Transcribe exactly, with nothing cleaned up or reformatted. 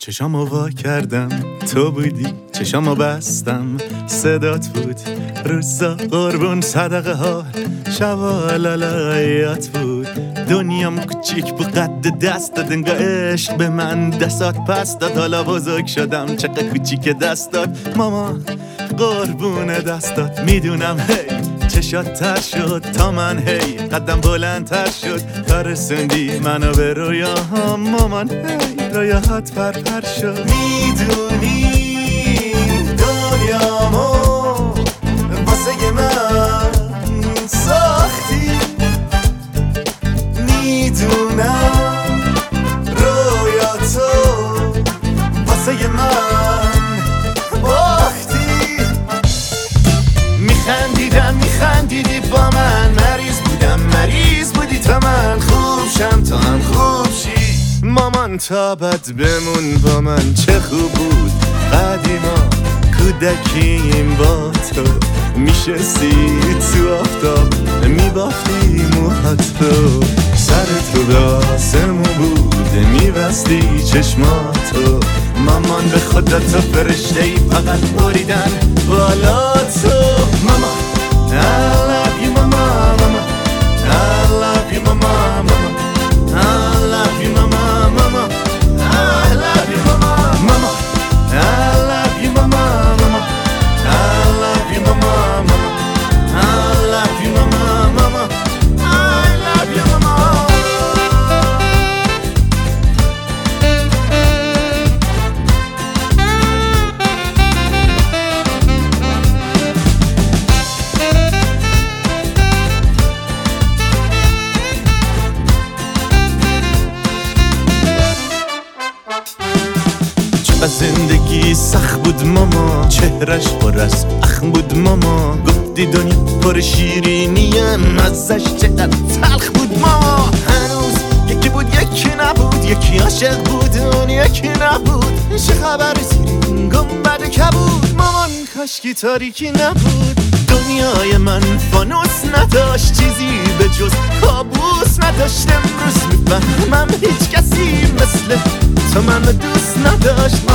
چشامو وا کردم تو بودی، چشامو بستم صدات بود، روزا قربون صدقه ها، شبا لالایات بود. دنیام کوچیک بود قد دستات، انگار عشق به من دستات پس داد. حالا بزرگ شدم چقدر کوچیک دستات، ماما قربون دستات. میدونم هی چشات تر شد تا من، هی قدم بلندتر شد تا رسوندی منو به رویاهام. مامان هی رویاهات پر پر شد. میدونی دنیامو واسه من ساختی، میدونم رویاتو واسه من باختی. میخندیدم میخندیدی با من، مریض بودم مریض بودی تا من خوب شم تا هم خوب شی. مامان تا بد بمون با من، چه خوب بود قدیما کودکیم با تو. میشستی تو آفتاب میبافتی موهاتو، سر تو به آسمون بود میبستی چشماتو. مامان به خدا تو فرشته ای، فقط بریدن بالا تو. ماما I love you mama mama I love you mama mama I love you mama mama I love you mama mama I love you mama mama I love you mama mama I love you mama mama I love you mama. زندگی سخت بود ماما، چهرش پر از اخم بود ماما. گفتی دنیا پر شیرینیم، ازش چقدر تلخ بود ماما. هنوز یکی بود یکی نبود، یکی عاشق بود اون یکی نبود. چه خبر زیرین گنبد کبود، مامان کاشکی تاریکی نبود. دنیای من فانوس نداشت، چیزی به جز کابوس نداشت. امروز میفهمم هیچ کسی مثل تو منو دوست نداشت.